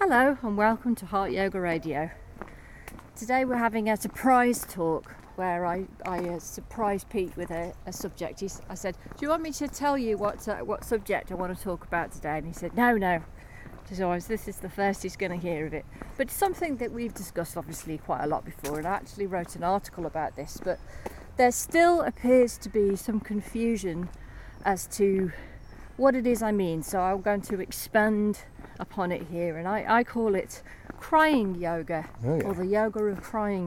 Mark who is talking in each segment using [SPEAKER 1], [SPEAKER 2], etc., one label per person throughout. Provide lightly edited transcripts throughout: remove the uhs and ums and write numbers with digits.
[SPEAKER 1] Hello and welcome to Heart Yoga Radio. Today we're having a surprise talk where I surprised Pete with a subject. I said, do you want me to tell you what subject I want to talk about today? And he said, no. So this is the first he's going to hear of it. But it's something that we've discussed obviously quite a lot before, and I actually wrote an article about this, but there still appears to be some confusion as to what it is I mean. So I'm going to expand upon it here, and I call it crying yoga, or the yoga of crying,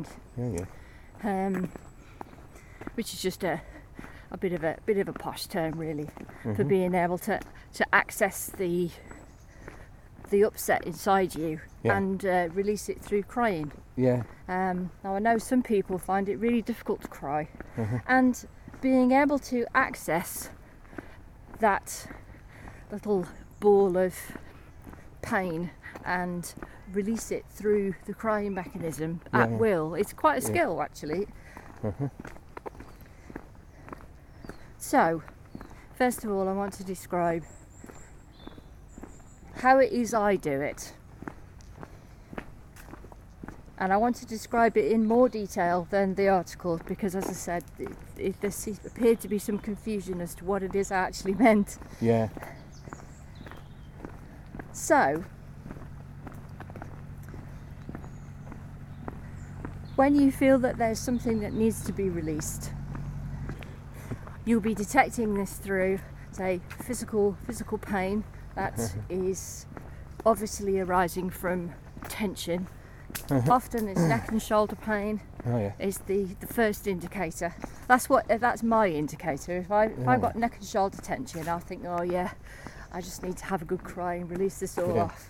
[SPEAKER 1] which is just a bit of a posh term really, for being able to access the upset inside you and release it through crying. Now I know some people find it really difficult to cry, and being able to access that little ball of pain and release it through the crying mechanism at will, it's quite a skill actually. So first of all, I want to describe how it is I do it, and I want to describe it in more detail than the article, because as I said, there appeared to be some confusion as to what it is I actually meant. So, when you feel that there's something that needs to be released, you'll be detecting this through, say, physical pain that is obviously arising from tension. Often it's neck and shoulder pain is the first indicator. That's my indicator. If I've got neck and shoulder tension, I'll think, I just need to have a good cry and release this all off.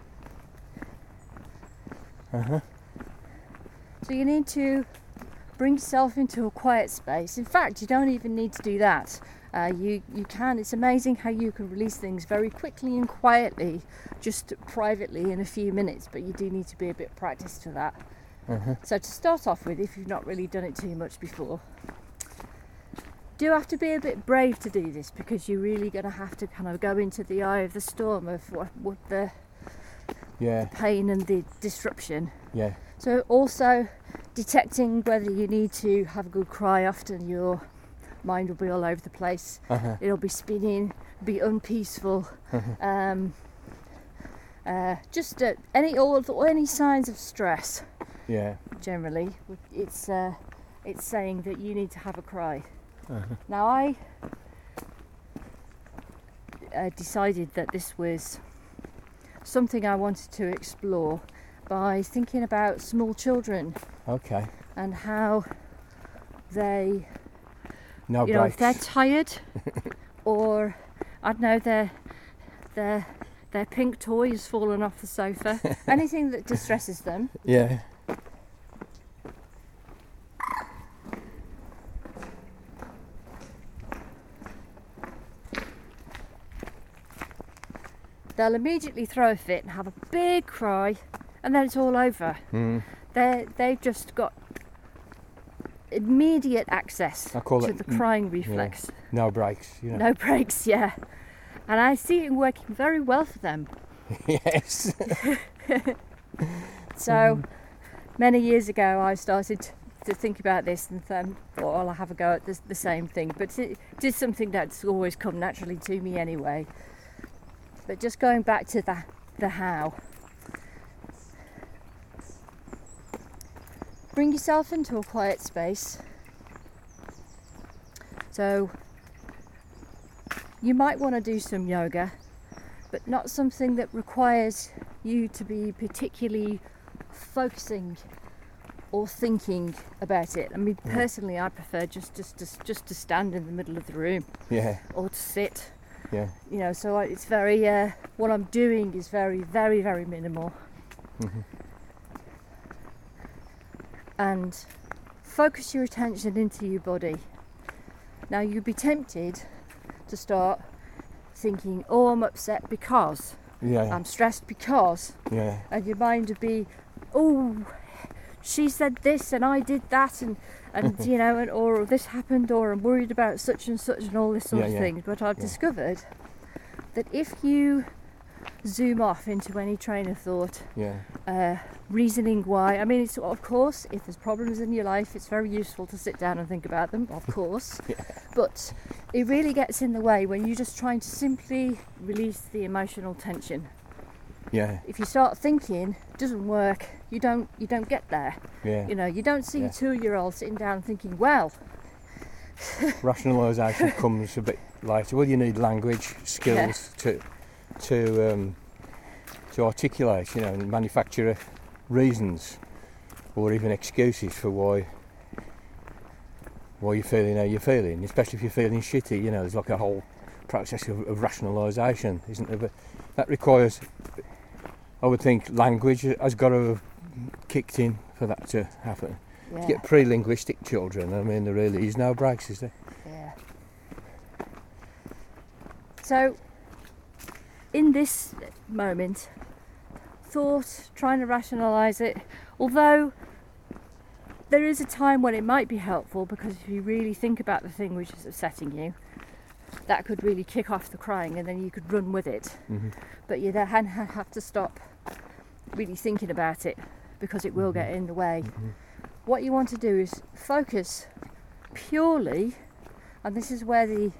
[SPEAKER 1] So you need to bring yourself into a quiet space. In fact, you don't even need to do that. You can. It's amazing how you can release things very quickly and quietly, just privately in a few minutes, but you do need to be a bit practiced for that. So to start off with, if you've not really done it too much before, do have to be a bit brave to do this, because you're really going to have to kind of go into the eye of the storm of what the pain and the disruption. So also detecting whether you need to have a good cry. Often your mind will be all over the place. It'll be spinning, be unpeaceful. Just any signs of stress. Generally, it's saying that you need to have a cry. Now I decided that this was something I wanted to explore by thinking about small children. And how they, if they're tired, or I don't know, their pink toy has fallen off the sofa, anything that distresses them. They'll immediately throw a fit and have a big cry, and then it's all over. They've just got immediate access to the crying reflex.
[SPEAKER 2] No breaks,
[SPEAKER 1] No breaks, And I see it working very well for them.
[SPEAKER 2] Yes.
[SPEAKER 1] So many years ago I started to think about this and thought, I'll have a go at the same thing. But it is something that's always come naturally to me anyway. But just going back to the how. Bring yourself into a quiet space. So you might want to do some yoga, but not something that requires you to be particularly focusing or thinking about it. I mean, personally, I prefer just to stand in the middle of the room, or to sit. So it's very. What I'm doing is very, very, very minimal. And focus your attention into your body. Now you'd be tempted to start thinking, I'm upset because, I'm stressed because, and your mind would be, she said this and I did that, and or this happened, or I'm worried about such and such and all this sort of thing. But I've discovered that if you zoom off into any train of thought,
[SPEAKER 2] Yeah.
[SPEAKER 1] reasoning why. I mean, it's, of course, if there's problems in your life, it's very useful to sit down and think about them, of course.
[SPEAKER 2] Yeah.
[SPEAKER 1] But it really gets in the way when you're just trying to simply release the emotional tension.
[SPEAKER 2] Yeah.
[SPEAKER 1] If you start thinking, it doesn't work, you don't get there.
[SPEAKER 2] Yeah.
[SPEAKER 1] You know, you don't see
[SPEAKER 2] Yeah.
[SPEAKER 1] a 2-year-old sitting down and thinking, well,
[SPEAKER 2] Rationalisation comes a bit later. Well, you need language skills to articulate, you know, and manufacture reasons or even excuses for why you're feeling how you're feeling, especially if you're feeling shitty. You know, there's like a whole process of rationalisation, isn't there? But that requires, I would think, language has got to have kicked in for that to happen.
[SPEAKER 1] yeah,
[SPEAKER 2] To get pre-linguistic children, I mean, there really is no breaks, is there?
[SPEAKER 1] yeah. So, in this moment, thought, trying to rationalise it, although there is a time when it might be helpful, because if you really think about the thing which is upsetting you, that could really kick off the crying and then you could run with it.
[SPEAKER 2] Mm-hmm.
[SPEAKER 1] But you then have to stop really thinking about it, because it will get in the way.
[SPEAKER 2] Mm-hmm.
[SPEAKER 1] What you want to do is focus purely, and this is where the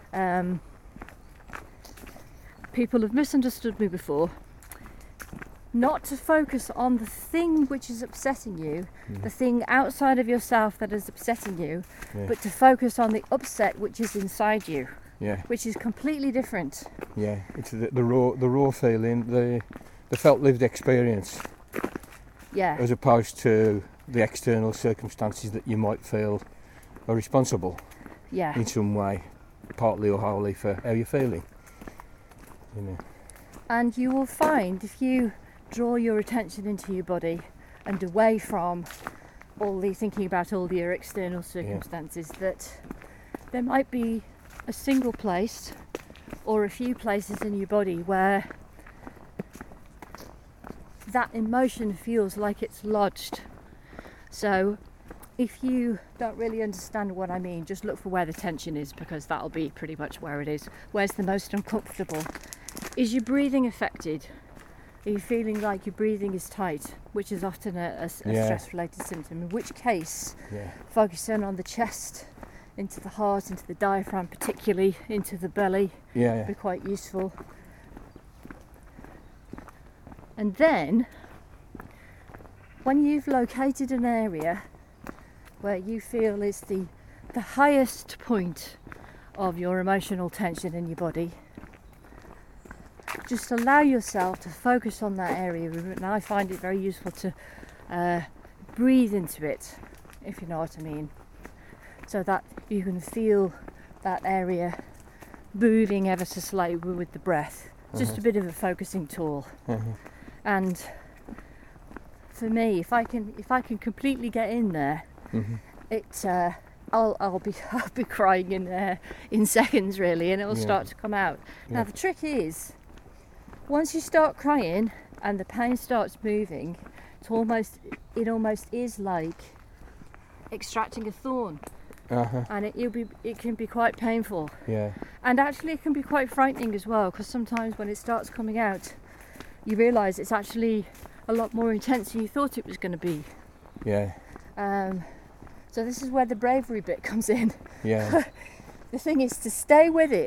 [SPEAKER 1] people have misunderstood me before, not to focus on the thing which is upsetting you, the thing outside of yourself that is upsetting you,
[SPEAKER 2] Yeah.
[SPEAKER 1] but to focus on the upset which is inside you,
[SPEAKER 2] Yeah,
[SPEAKER 1] which is completely different.
[SPEAKER 2] yeah. It's the raw feeling, the felt lived experience,
[SPEAKER 1] Yeah,
[SPEAKER 2] as opposed to the external circumstances that you might feel are responsible
[SPEAKER 1] yeah,
[SPEAKER 2] in some way, partly or wholly, for how you're feeling. You know.
[SPEAKER 1] and you will find if you draw your attention into your body and away from all the thinking about all your external circumstances, that there might be a single place or a few places in your body where that emotion feels like it's lodged. So if you don't really understand what I mean, just look for where the tension is, because that'll be pretty much where it is. Where's the most uncomfortable? Is your breathing affected? Are you feeling like your breathing is tight, which is often a
[SPEAKER 2] Yeah.
[SPEAKER 1] stress-related symptom? In which case,
[SPEAKER 2] Yeah.
[SPEAKER 1] focusing on the chest, into the heart, into the diaphragm, particularly into the belly,
[SPEAKER 2] Yeah.
[SPEAKER 1] would be quite useful. And then, when you've located an area where you feel is the highest point of your emotional tension in your body, just allow yourself to focus on that area. And I find it very useful to breathe into it, if you know what I mean, so that you can feel that area moving ever so slightly with the breath. Just a bit of a focusing tool. And for me, if I can completely get in there, it I'll be crying in seconds really, and it will
[SPEAKER 2] Yeah.
[SPEAKER 1] start to come out.
[SPEAKER 2] Yeah.
[SPEAKER 1] Now the trick is, once you start crying and the pain starts moving, it almost is like extracting a thorn, and it can be quite painful,
[SPEAKER 2] Yeah.
[SPEAKER 1] and actually it can be quite frightening as well, because sometimes when it starts coming out, you realise it's actually a lot more intense than you thought it was going to be.
[SPEAKER 2] Yeah.
[SPEAKER 1] So this is where the bravery bit comes in.
[SPEAKER 2] Yeah.
[SPEAKER 1] The thing is to stay with it.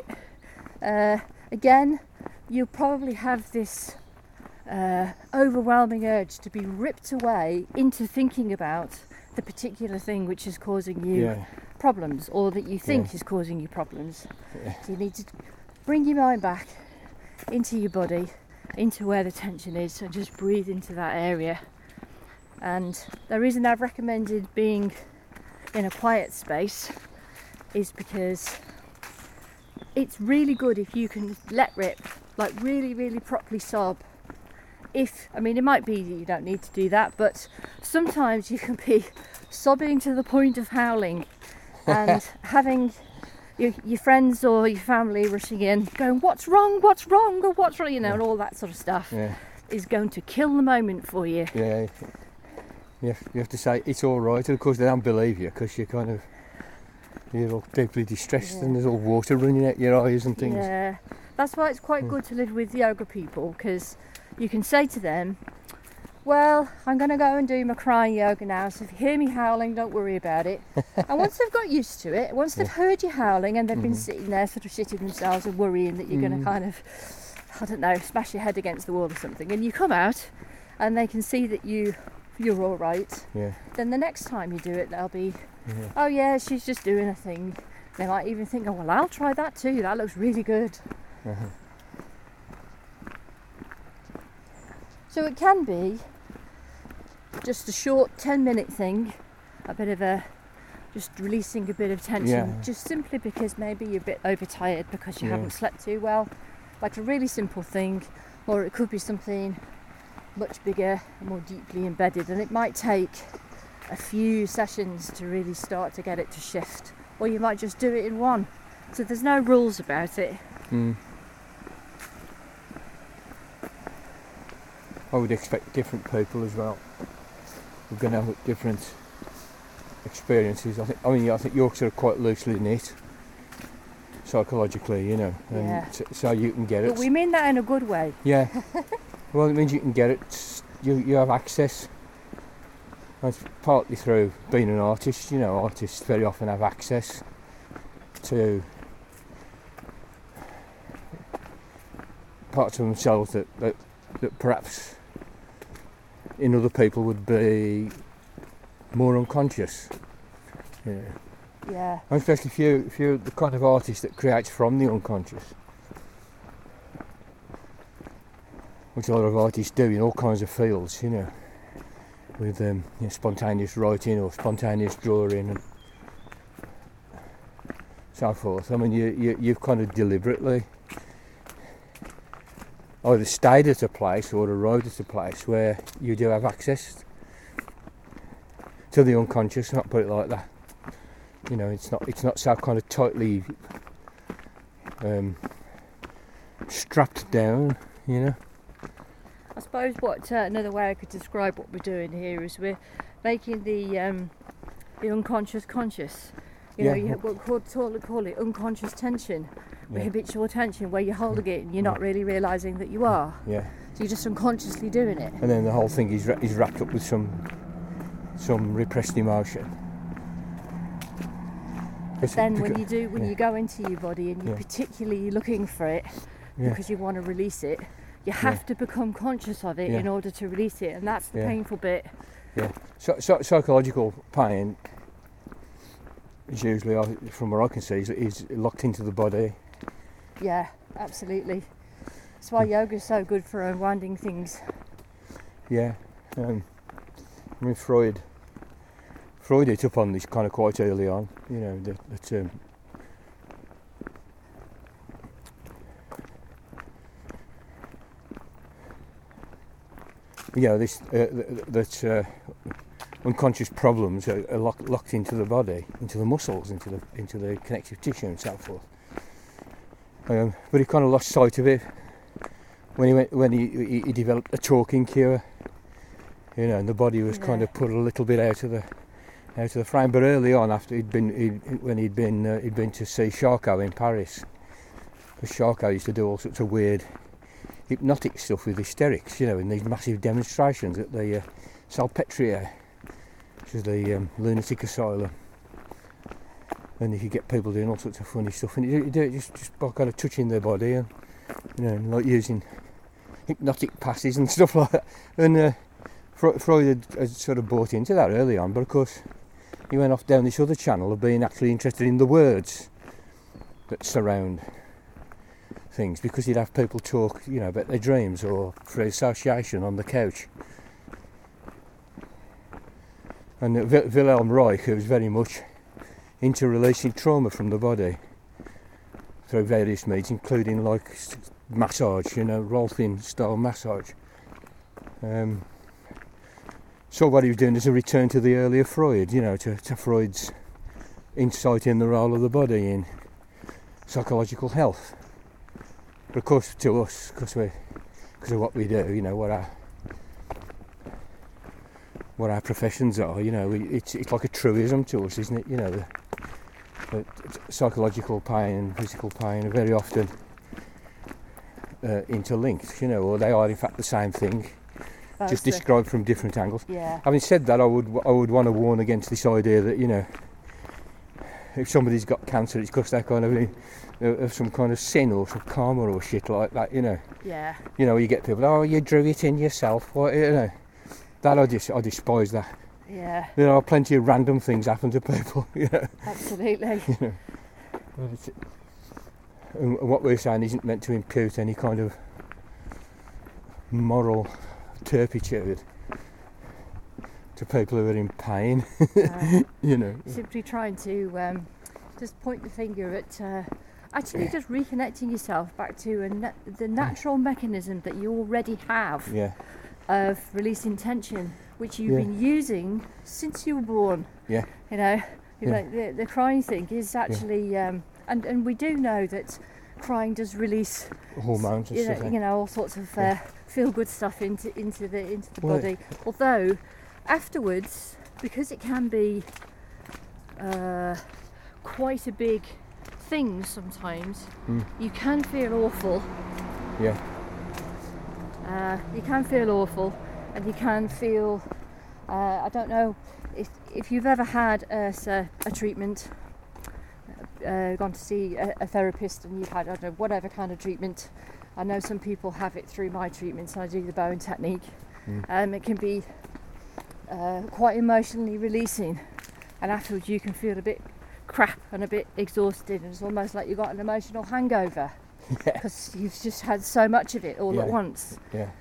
[SPEAKER 1] Again, you'll probably have this overwhelming urge to be ripped away into thinking about the particular thing which is causing you
[SPEAKER 2] Yeah.
[SPEAKER 1] problems, or that you think
[SPEAKER 2] Yeah.
[SPEAKER 1] is causing you problems.
[SPEAKER 2] Yeah.
[SPEAKER 1] So you need to bring your mind back into your body, into where the tension is, and just breathe into that area. And the reason I've recommended being in a quiet space is because it's really good if you can let rip, like really, really properly sob. It might be that you don't need to do that, but sometimes you can be sobbing to the point of howling and having your friends or your family rushing in going, what's wrong, or what's wrong, and all that sort of stuff
[SPEAKER 2] Yeah.
[SPEAKER 1] is going to kill the moment for you.
[SPEAKER 2] Yeah. You have to say it's all right, and of course they don't believe you, because you're all deeply distressed,
[SPEAKER 1] Yeah.
[SPEAKER 2] and there's all water running out your eyes and things.
[SPEAKER 1] Yeah, That's why it's quite good to live with yoga people, because you can say to them, well, I'm going to go and do my crying yoga now, so if you hear me howling, don't worry about it. And once they've got used to it, once they've heard you howling and they've been sitting there sort of shitting themselves and worrying that you're going to kind of, I don't know, smash your head against the wall or something, and you come out and they can see that you're all right, then the next time you do it, they'll be, oh yeah, she's just doing a thing. They might even think, oh well, I'll try that too, that looks really good. So it can be just a short 10-minute thing, a bit of just releasing a bit of tension, just simply because maybe you're a bit overtired because you haven't slept too well, like a really simple thing. Or it could be something much bigger and more deeply embedded, and it might take a few sessions to really start to get it to shift, or you might just do it in one. So there's no rules about it.
[SPEAKER 2] I would expect different people as well. We're going to have different experiences. I think Yorkshire are quite loosely knit psychologically, and so you can get it.
[SPEAKER 1] But we mean that in a good way.
[SPEAKER 2] Yeah. Well, it means you can get it. You have access. That's partly through being an artist. Artists very often have access to parts of themselves that perhaps in other people would be more unconscious.
[SPEAKER 1] Yeah.
[SPEAKER 2] And especially if you're the kind of artist that creates from the unconscious, which a lot of artists do in all kinds of fields, with spontaneous writing or spontaneous drawing and so forth. I mean, you've kind of deliberately either stayed at a place or arrived at a place where you do have access to the unconscious. Not put it like that. It's not so kind of tightly strapped down.
[SPEAKER 1] I suppose what another way I could describe what we're doing here is we're making the unconscious conscious. You call it unconscious tension, habitual tension, where you're holding it and you're not really realising that you are.
[SPEAKER 2] Yeah.
[SPEAKER 1] So you're just unconsciously doing it.
[SPEAKER 2] And then the whole thing is wrapped up with some repressed emotion.
[SPEAKER 1] But then when you go into your body and you're particularly looking for it because you want to release it, you have to become conscious of it in order to release it, and that's the painful bit.
[SPEAKER 2] Yeah. So psychological pain is usually, from what I can see, is locked into the body.
[SPEAKER 1] Yeah, absolutely. That's why yoga is so good for unwinding things.
[SPEAKER 2] Yeah. Freud hit up on this kind of quite early on. That unconscious problems are locked into the body, into the muscles, into the connective tissue and so forth. But he kind of lost sight of it when he developed a talking cure, and the body was kind of put a little bit out of the frame. But early on, after he'd been to see Charcot in Paris, because Charcot used to do all sorts of weird hypnotic stuff with hysterics, in these massive demonstrations at the Salpêtrière, which is the lunatic asylum. And you could get people doing all sorts of funny stuff, and you do it just by kind of touching their body and like using hypnotic passes and stuff like that. And Freud had sort of bought into that early on, but of course he went off down this other channel of being actually interested in the words that surround things, because he'd have people talk, about their dreams or through association on the couch. And Wilhelm Reich, who was very much into releasing trauma from the body through various means, including like massage, Rolfing style massage. So what he was doing is a return to the earlier Freud, to Freud's insight in the role of the body in psychological health. But of course, to us, because of what we do, what our professions are, it's like a truism to us, isn't it? The psychological pain and physical pain are very often interlinked, or they are in fact the same thing, just
[SPEAKER 1] the-
[SPEAKER 2] described from different angles.
[SPEAKER 1] Yeah.
[SPEAKER 2] Having said that, I would want to warn against this idea that if somebody's got cancer, it's because they're kind of some kind of sin or some karma or shit like that.
[SPEAKER 1] Yeah.
[SPEAKER 2] You get people, oh, you drew it in yourself. That I despise that.
[SPEAKER 1] Yeah.
[SPEAKER 2] There are plenty of random things happen to people.
[SPEAKER 1] Absolutely.
[SPEAKER 2] And what we're saying isn't meant to impute any kind of moral turpitude to people who are in pain.
[SPEAKER 1] Simply trying to just point the finger at actually just reconnecting yourself back to the natural mechanism that you already have of releasing tension, which you've been using since you were born.
[SPEAKER 2] Yeah.
[SPEAKER 1] Like the crying thing is actually, and we do know that crying does release
[SPEAKER 2] hormones and stuff.
[SPEAKER 1] All sorts of feel good stuff into the body. Although afterwards, because it can be quite a big thing sometimes, you can feel awful.
[SPEAKER 2] Yeah.
[SPEAKER 1] You can feel awful, and you can feel. I don't know if you've ever had a treatment, gone to see a therapist, and you've had, I don't know, whatever kind of treatment. I know some people have it through my treatments, and I do the Bowen technique. It can be quite emotionally releasing, and afterwards you can feel a bit crap and a bit exhausted, and it's almost like you've got an emotional hangover because you've just had so much of it all at once.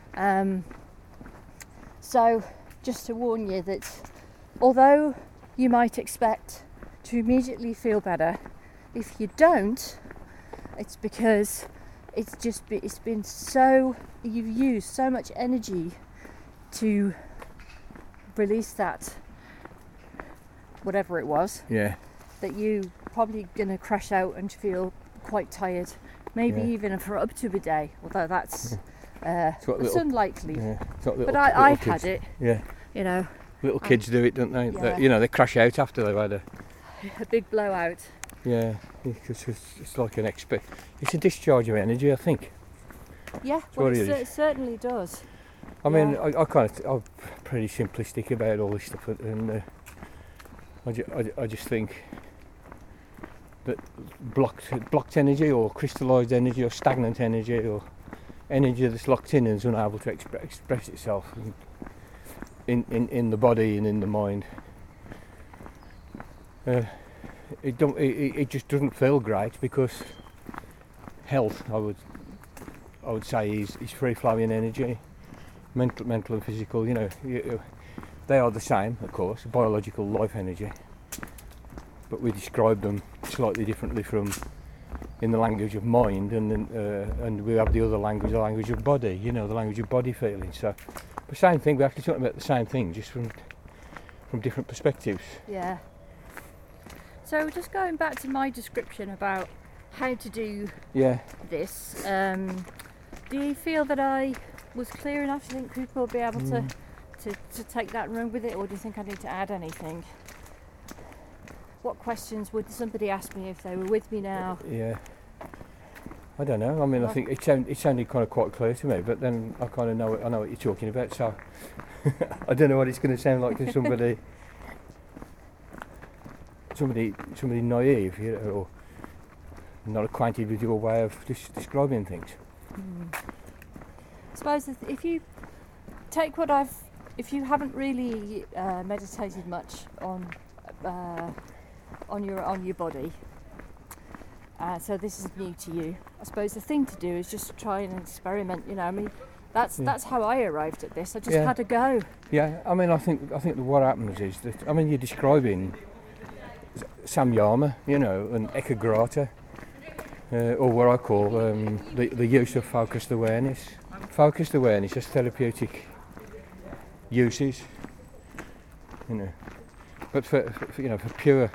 [SPEAKER 1] So just to warn you that although you might expect to immediately feel better, if you don't, it's because it's been so, you've used so much energy to release that, whatever it was, that you probably going to crash out and feel quite tired, maybe even for up to a day, although that's it's unlikely. But I've had it.
[SPEAKER 2] Little kids do it, don't they? They crash out after they've had
[SPEAKER 1] a big blowout.
[SPEAKER 2] Yeah, because it's like it's a discharge of energy, I think.
[SPEAKER 1] Yeah, well, it certainly does.
[SPEAKER 2] I mean, I'm pretty simplistic about all this stuff, and I just think that blocked energy, or crystallised energy, or stagnant energy, or energy that's locked in and is unable to express itself in the body and in the mind, it just doesn't feel great, because health, I would say, is free flowing energy, mental and physical. They are the same, of course, biological life energy, but we describe them slightly differently from in the language of mind, and we have the other language, the language of body. The language of body feeling. So the same thing, we're actually talking about the same thing, just from different perspectives.
[SPEAKER 1] Yeah. So just going back to my description about how to do this, do you feel that I was clear enough? Do you think people will be able to take that and run with it, or do you think I need to add anything? What questions would somebody ask me if they were with me now?
[SPEAKER 2] Yeah, I don't know. I mean, I think it sounded kind of quite clear to me, but then I kind of know what you're talking about. So I don't know what it's going to sound like to somebody naive, or not acquainted with your way of describing things.
[SPEAKER 1] I suppose if you take if you haven't really meditated much on your body, so this is new to you, I suppose the thing to do is just try and experiment. I mean, that's how I arrived at this. I just had a go.
[SPEAKER 2] Yeah, I mean, I think what happens is that, I mean, you're describing samyama, and ekagrata, or what I call the use of focused awareness. Focused awareness has therapeutic uses, but for pure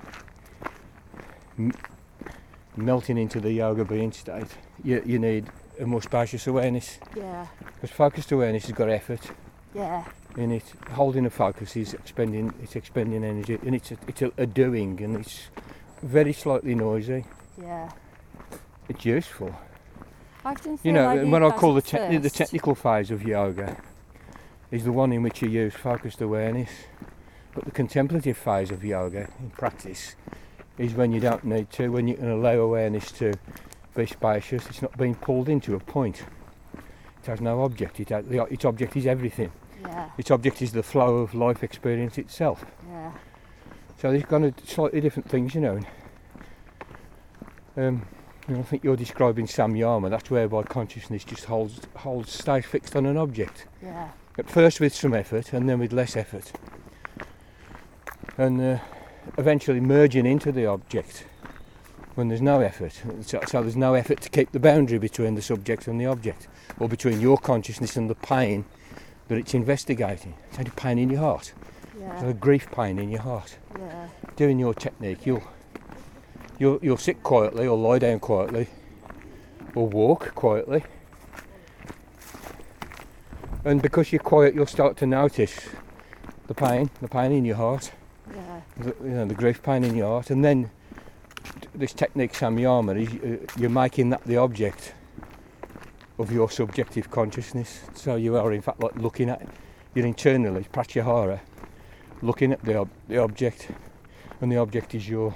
[SPEAKER 2] melting into the yoga being state, you need a more spacious awareness.
[SPEAKER 1] Yeah.
[SPEAKER 2] Because focused awareness has got effort.
[SPEAKER 1] Yeah.
[SPEAKER 2] In it, holding a focus is expending energy, and it's a doing, and it's very slightly noisy.
[SPEAKER 1] Yeah.
[SPEAKER 2] It's useful.
[SPEAKER 1] I often feel
[SPEAKER 2] You know,
[SPEAKER 1] like
[SPEAKER 2] and what I call the
[SPEAKER 1] first.
[SPEAKER 2] technical phase of yoga is the one in which you use focused awareness. But the contemplative phase of yoga in practice is when you don't need to, when you can allow awareness to be spacious. It's not being pulled into a point. It has no object. Its object is everything.
[SPEAKER 1] Yeah.
[SPEAKER 2] Its object is the flow of life experience itself.
[SPEAKER 1] Yeah.
[SPEAKER 2] So there's kind of slightly different things, you know. I think you're describing samyama. That's whereby consciousness just stays fixed on an object.
[SPEAKER 1] Yeah.
[SPEAKER 2] At first with some effort, and then with less effort, and eventually merging into the object when there's no effort. So there's no effort to keep the boundary between the subject and the object, or between your consciousness and the pain that it's investigating. It's only pain in your heart.
[SPEAKER 1] Yeah.
[SPEAKER 2] A grief pain in your heart.
[SPEAKER 1] Yeah.
[SPEAKER 2] Doing your technique, you'll sit quietly, or lie down quietly, or walk quietly, and because you're quiet, you'll start to notice the pain in your heart.
[SPEAKER 1] Yeah.
[SPEAKER 2] The grief pain in your heart, and then this technique samyama is you're making that the object of your subjective consciousness. So you are in fact like looking at, you're internally pratyahara, looking at the object, and the object is your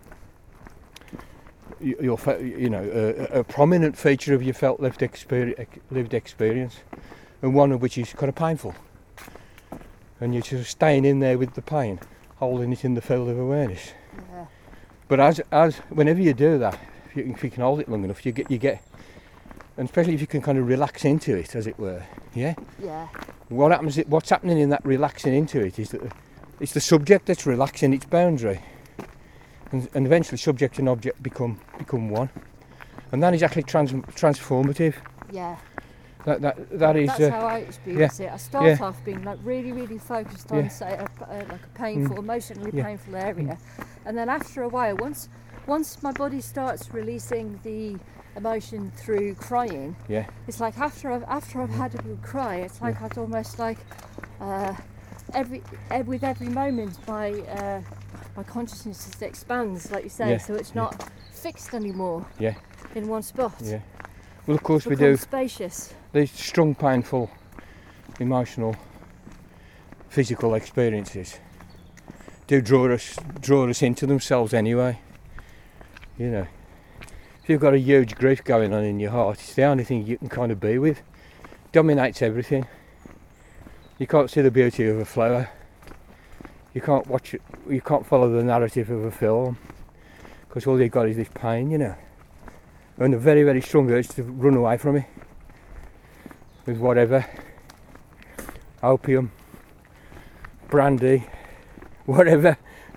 [SPEAKER 2] a prominent feature of your felt lived experience, and one of which is kind of painful, and you're just staying in there with the pain, holding it in the field of awareness.
[SPEAKER 1] Yeah.
[SPEAKER 2] But as whenever you do that, if you can hold it long enough, you get, and especially if you can kind of relax into it, as it were. Yeah.
[SPEAKER 1] Yeah.
[SPEAKER 2] What's happening in that relaxing into it is that it's the subject that's relaxing its boundary, and eventually subject and object become one, and that is actually transformative.
[SPEAKER 1] Yeah.
[SPEAKER 2] That is.
[SPEAKER 1] That's how I experience it. I start off being like really focused on, say, like a painful, emotionally painful area, and then after a while, once my body starts releasing the emotion through crying, it's like after I've had a good cry, it's like I'd almost like with every moment my consciousness just expands, like you say, so it's not fixed anymore.
[SPEAKER 2] Yeah.
[SPEAKER 1] In one spot.
[SPEAKER 2] Yeah. Well, of course we
[SPEAKER 1] do.
[SPEAKER 2] do.
[SPEAKER 1] Spacious.
[SPEAKER 2] These strong, painful, emotional, physical experiences do draw us into themselves anyway. You know, if you've got a huge grief going on in your heart, it's the only thing you can kind of be with. Dominates everything. You can't see the beauty of a flower. You can't watch it. You can't follow the narrative of a film, because all you've got is this pain, you know. And a very, very strong urge to run away from it with whatever, opium, brandy, whatever,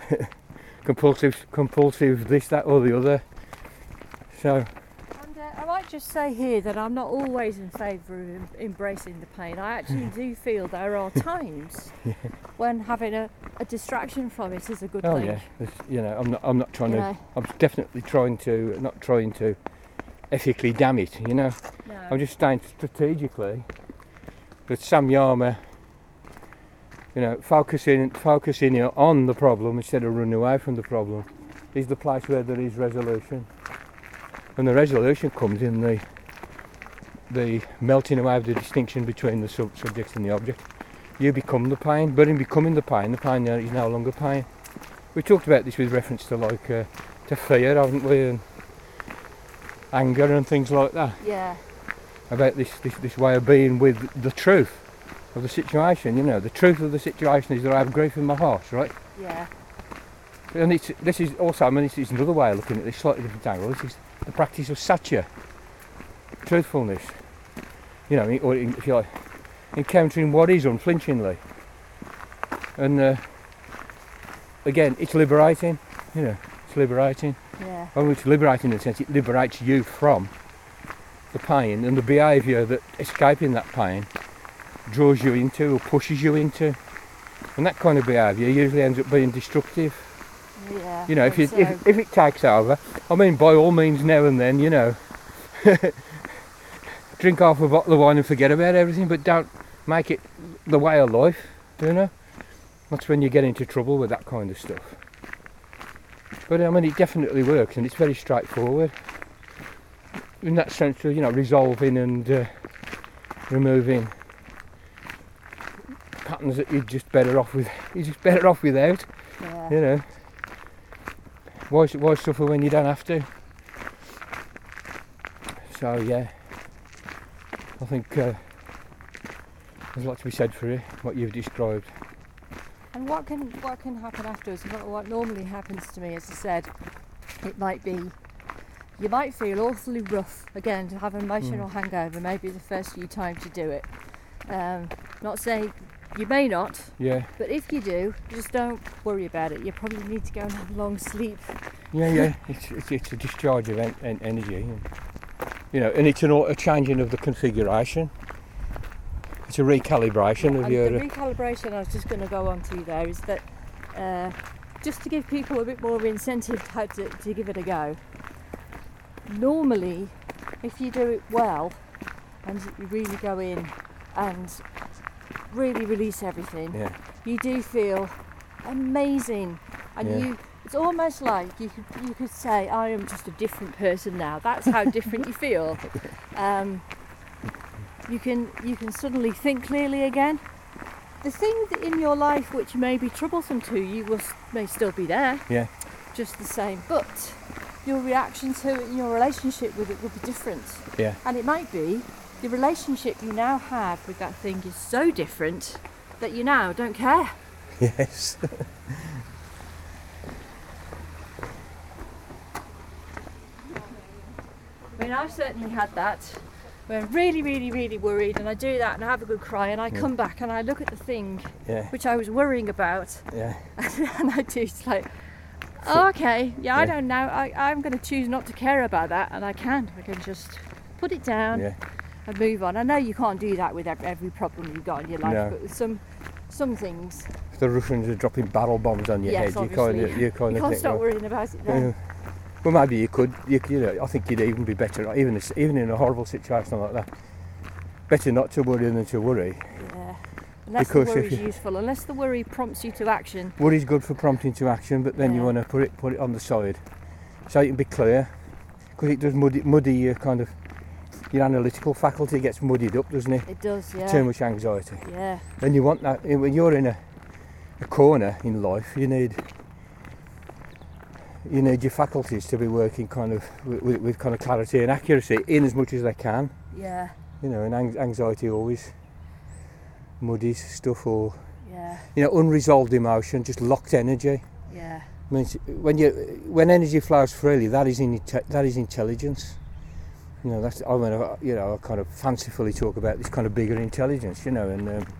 [SPEAKER 2] compulsive this, that or the other. So.
[SPEAKER 1] And I might just say here that I'm not always in favour of embracing the pain. I actually do feel there are times when having a distraction from it is a good thing.
[SPEAKER 2] Oh yeah, you know, I'm not trying to. I'm definitely not trying to ethically damn it, you know.
[SPEAKER 1] No.
[SPEAKER 2] I'm just saying strategically that samyama, you know, focusing on the problem instead of running away from the problem, is the place where there is resolution. And the resolution comes in the melting away of the distinction between the subject and the object. You become the pain, but in becoming the pain is no longer pain. We talked about this with reference to to fear, haven't we, and anger and things like that.
[SPEAKER 1] Yeah.
[SPEAKER 2] About this way of being with the truth of the situation. You know, the truth of the situation is that I have grief in my heart, right?
[SPEAKER 1] Yeah.
[SPEAKER 2] And this is also, I mean, it's another way of looking at this, slightly different angle. This is the practice of satya, truthfulness. You know, or if you like, encountering what is unflinchingly. And again, it's liberating. You know, it's liberating.
[SPEAKER 1] Yeah.
[SPEAKER 2] Well, it's liberating in a sense. It liberates you from the pain and the behaviour that escaping that pain draws you into or pushes you into. And that kind of behaviour usually ends up being destructive.
[SPEAKER 1] Yeah,
[SPEAKER 2] you know, if it takes over, I mean, by all means, now and then, you know, drink half a bottle of wine and forget about everything, but don't make it the way of life, you know. That's when you get into trouble with that kind of stuff. But I mean, it definitely works, and it's very straightforward. in that sense of, you know, resolving and removing patterns that you're just better off without.
[SPEAKER 1] Yeah.
[SPEAKER 2] You know, why suffer when you don't have to? So yeah, I think there's a lot to be said for it, what you've described.
[SPEAKER 1] And what can happen afterwards? What normally happens to me, as I said, it might be, you might feel awfully rough again, to have an emotional hangover maybe the first few times you do it. Not saying you may not, but if you do, just don't worry about it. You probably need to go and have a long sleep.
[SPEAKER 2] Yeah. It's a discharge of energy, and, you know, and it's a changing of the configuration. It's a recalibration of your.
[SPEAKER 1] The recalibration I was just going to go on to there is that just to give people a bit more incentive to give it a go. Normally, if you do it well and you really go in and really release everything, you do feel amazing, and it's almost like you could say, I am just a different person now. That's how different you feel. You can suddenly think clearly again. The thing in your life which may be troublesome to you may still be there, just the same, but your reaction to it and your relationship with it will be different. And it might be the relationship you now have with that thing is so different that you now don't care.
[SPEAKER 2] Yes.
[SPEAKER 1] I mean, I've certainly had that. Where I'm really, really, really worried, and I do that and I have a good cry, and I come back and I look at the thing which I was worrying about, and I do, it's like, oh, okay, I don't know, I'm going to choose not to care about that, and I can just put it down and move on. I know you can't do that with every problem you've got in your life, but with some things.
[SPEAKER 2] If the Russians are dropping barrel bombs on your head, you can't
[SPEAKER 1] think, stop worrying about it then.
[SPEAKER 2] Well, maybe you could. You know, I think you'd even be better, even in a horrible situation like that. Better not to worry than to worry.
[SPEAKER 1] Yeah. Unless the worry is useful. Unless the worry prompts you to action.
[SPEAKER 2] Worry's good for prompting to action, but then you want to put it on the side, so you can be clear, because it does muddy your kind of your analytical faculty gets muddied up, doesn't it?
[SPEAKER 1] It does, yeah.
[SPEAKER 2] Too much anxiety.
[SPEAKER 1] Yeah.
[SPEAKER 2] And you want that when you're in a corner in life. You need your faculties to be working kind of with kind of clarity and accuracy in as much as they can.
[SPEAKER 1] Yeah.
[SPEAKER 2] You know, and anxiety always muddies stuff, or unresolved emotion, just locked energy.
[SPEAKER 1] Yeah.
[SPEAKER 2] I mean, when energy flows freely, that is intelligence. You know, I kind of fancifully talk about this kind of bigger intelligence. You know,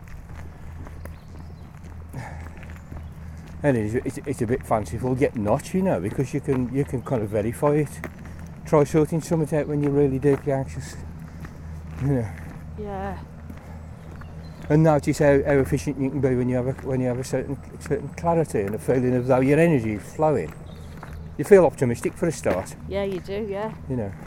[SPEAKER 2] and it's a bit fanciful, yet not, you know, because you can kind of verify it. Try sorting something out when you're really deeply anxious, you know.
[SPEAKER 1] Yeah.
[SPEAKER 2] And notice how efficient you can be when you have a certain clarity and a feeling as though your energy is flowing. You feel optimistic for a start.
[SPEAKER 1] Yeah, you do. Yeah.
[SPEAKER 2] You know.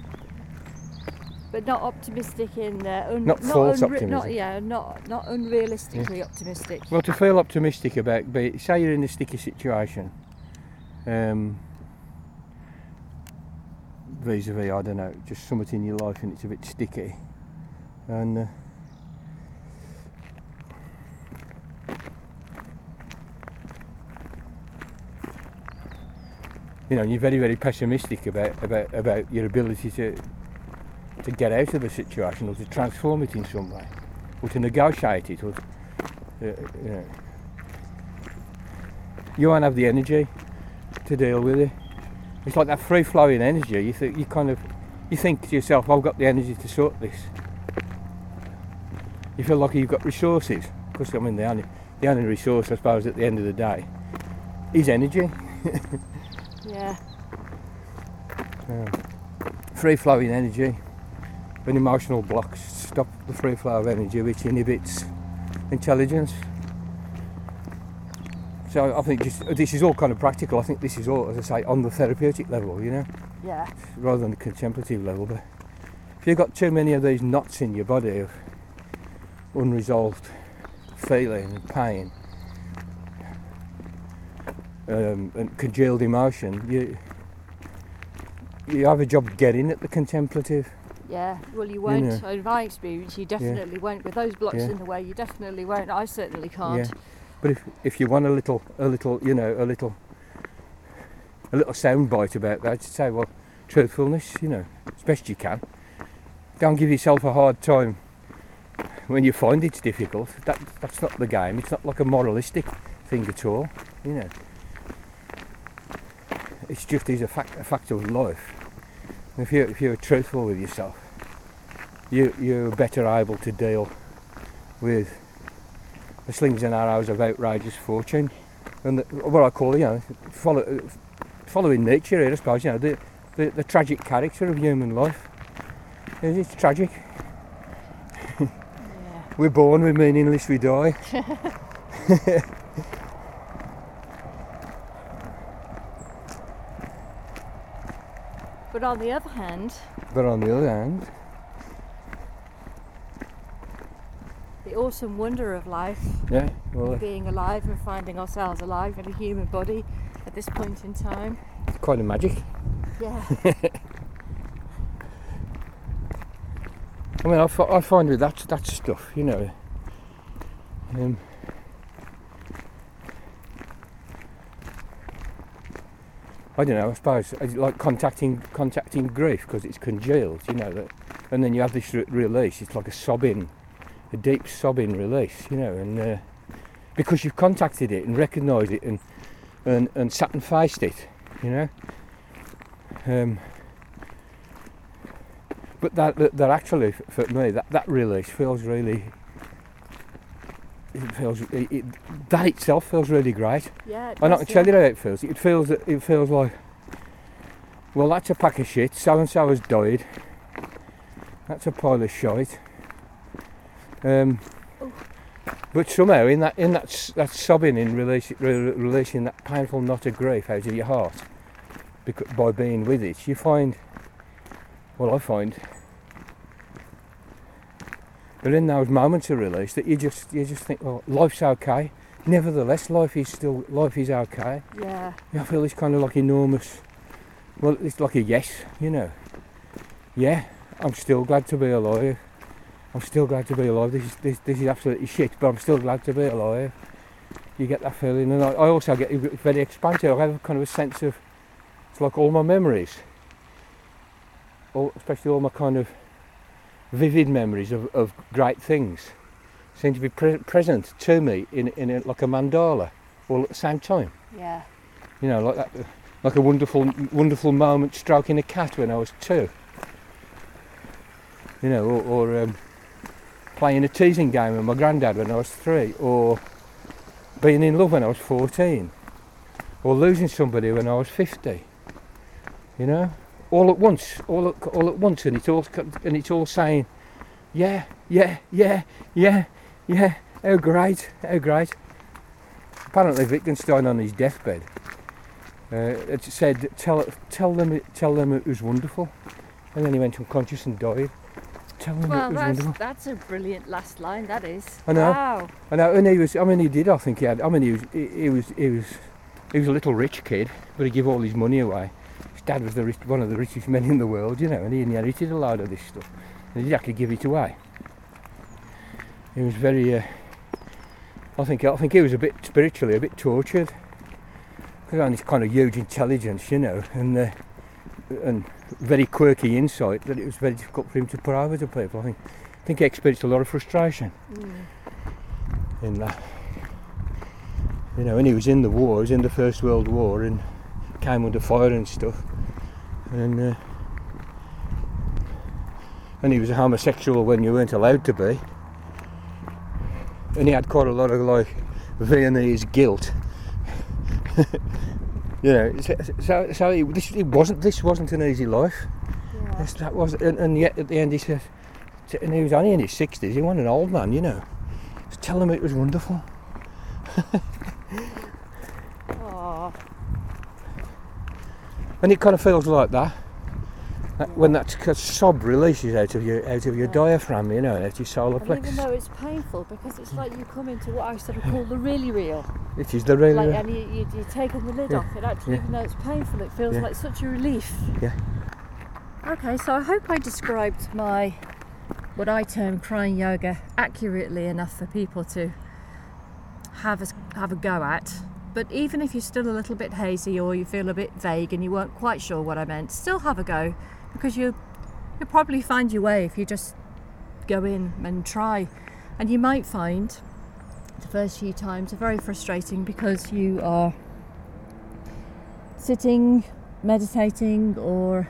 [SPEAKER 1] But not optimistic in
[SPEAKER 2] not false optimism.
[SPEAKER 1] Not unrealistically optimistic.
[SPEAKER 2] Well, to feel optimistic about, say you're in a sticky situation, vis-a-vis, I don't know, just something in your life and it's a bit sticky, and you're very, very pessimistic about your ability to get out of the situation, or to transform it in some way, or to negotiate it, or you won't have the energy to deal with it. It's like that free-flowing energy. You think to yourself, I've got the energy to sort this. You feel like you've got resources, because I mean the only resource, I suppose, at the end of the day is energy.
[SPEAKER 1] Yeah.
[SPEAKER 2] Free-flowing energy. When emotional blocks stop the free flow of energy, which inhibits intelligence. So I think this is all kind of practical. I think this is all, as I say, on the therapeutic level, you know.
[SPEAKER 1] Yeah.
[SPEAKER 2] Rather than the contemplative level. But if you've got too many of these knots in your body of unresolved feeling and pain and congealed emotion, you have a job getting at the contemplative.
[SPEAKER 1] Yeah, well, you won't.
[SPEAKER 2] You know.
[SPEAKER 1] In my experience, you definitely won't. With those blocks in the way, you definitely won't. I certainly can't.
[SPEAKER 2] Yeah. But if you want a little, you know, a little sound bite about that, to say, well, truthfulness, you know, as best you can. Don't give yourself a hard time when you find it's difficult. That's not the game. It's not like a moralistic thing at all, you know. It's just is a fact of life. If you're truthful with yourself, you're better able to deal with the slings and arrows of outrageous fortune, and what I call, you know, following nature here, I suppose, you know, the tragic character of human life. It's tragic.
[SPEAKER 1] Yeah.
[SPEAKER 2] We're born, we're meaningless, we die.
[SPEAKER 1] But on the other hand, the awesome wonder of life,
[SPEAKER 2] yeah, well,
[SPEAKER 1] being alive and finding ourselves alive in a human body at this point in time.
[SPEAKER 2] it's quite a magic.
[SPEAKER 1] Yeah.
[SPEAKER 2] I mean, I find with that stuff, you know, I don't know, I suppose, like contacting grief because it's congealed, you know, and then you have this release. It's like a deep sobbing release, you know, and because you've contacted it and recognised it and sat and faced it, you know. But that actually, for me, that release feels really. That itself feels really great.
[SPEAKER 1] Yeah.
[SPEAKER 2] And I can tell you how it feels. It feels like, well, that's a pack of shit. So and so has died. That's a pile of shite. But somehow, in that sobbing, in releasing that painful knot of grief out of your heart, by being with it, you find. Well, I find. But in those moments of release, that you just think, well, life's okay. Nevertheless, life is okay.
[SPEAKER 1] Yeah.
[SPEAKER 2] I feel this kind of like enormous. Well, it's like a yes, you know. Yeah, I'm still glad to be alive. This is absolutely shit, but I'm still glad to be alive. You get that feeling, and I also get very expansive. I have kind of a sense of, it's like all my memories, especially all my kind of vivid memories of great things, seem to be present to me in like a mandala, all at the same time.
[SPEAKER 1] Yeah.
[SPEAKER 2] You know, like that, like a wonderful moment stroking a cat when I was 2. You know, or playing a teasing game with my granddad when I was 3, or being in love when I was 14, or losing somebody when I was 50. You know, all at once, and it's all saying, yeah. How great. Apparently, Wittgenstein on his deathbed, it said, tell them it was wonderful, and then he went unconscious and died. Tell them it was wonderful.
[SPEAKER 1] That's a brilliant last line. That is.
[SPEAKER 2] I know.
[SPEAKER 1] Wow.
[SPEAKER 2] I know, and he was a little rich kid, but he gave all his money away. His dad was one of the richest men in the world, you know, and he inherited a load of this stuff, and he actually give it away. He was very. I think he was a bit spiritually a bit tortured. He had this kind of huge intelligence, you know, and very quirky insight that it was very difficult for him to put over to people. I think he experienced a lot of frustration in that. You know, when he was in the war, he was in the First World War and came under fire and stuff. And he was a homosexual when you weren't allowed to be. And he had quite a lot of like Viennese guilt. You know, so this wasn't an easy life.
[SPEAKER 1] Yeah.
[SPEAKER 2] That was, and yet at the end he said, and he was only in his 60s. He wasn't an old man, you know. Just tell him it was wonderful.
[SPEAKER 1] Aww.
[SPEAKER 2] And it kind of feels like that. When that sob releases out of your diaphragm, you know, out your solar plexus.
[SPEAKER 1] Even though it's painful, because it's like you come into what I sort of call the really real.
[SPEAKER 2] It is the really real.
[SPEAKER 1] And you take the lid off it. Actually, even though it's painful, it feels like such a relief.
[SPEAKER 2] Yeah.
[SPEAKER 1] Okay, so I hope I described what I term crying yoga accurately enough for people to have a go at. But even if you're still a little bit hazy or you feel a bit vague and you weren't quite sure what I meant, still have a go, because you'll probably find your way if you just go in and try. And you might find the first few times are very frustrating because you are sitting, meditating, or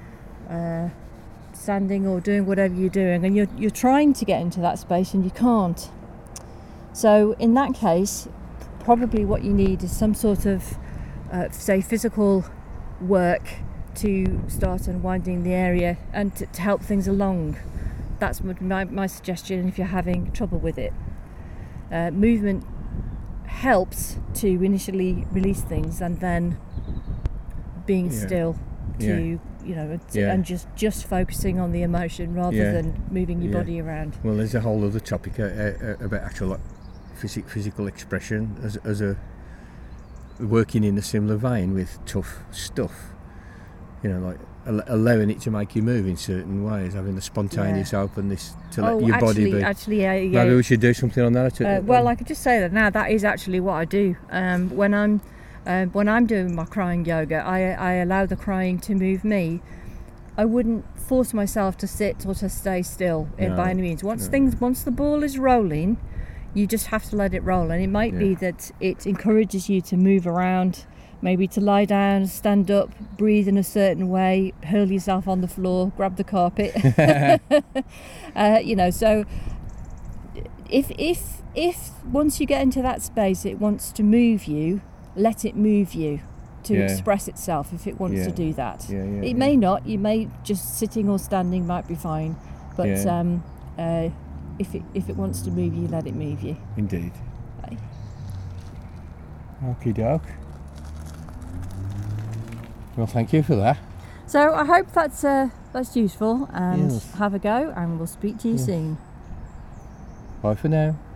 [SPEAKER 1] standing or doing whatever you're doing, and you're trying to get into that space and you can't. So in that case, probably what you need is some sort of say physical work to start unwinding the area and to help things along. That's my suggestion if you're having trouble with it. Movement helps to initially release things, and then being still to and just focusing on the emotion rather than moving your body around.
[SPEAKER 2] Well, there's a whole other topic about actual physical expression as a working in a similar vein with tough stuff. Like allowing it to make you move in certain ways, having the spontaneous openness to let your body be. Maybe we should do something on that.
[SPEAKER 1] Well, I could just say that now. That is actually what I do. When I'm doing my crying yoga, I allow the crying to move me. I wouldn't force myself to sit or to stay still by any means. Once the ball is rolling, you just have to let it roll. And it might be that it encourages you to move around, maybe to lie down, stand up, breathe in a certain way, hurl yourself on the floor, grab the carpet. So if once you get into that space, it wants to move you, let it move you to express itself if it wants to do that. It may not. You may just sitting or standing might be fine, but if it wants to move you, let it move you.
[SPEAKER 2] Indeed.
[SPEAKER 1] Okay.
[SPEAKER 2] Okie doke. Well, thank you for that.
[SPEAKER 1] So I hope that's useful, and have a go, and we'll speak to you soon.
[SPEAKER 2] Bye for now.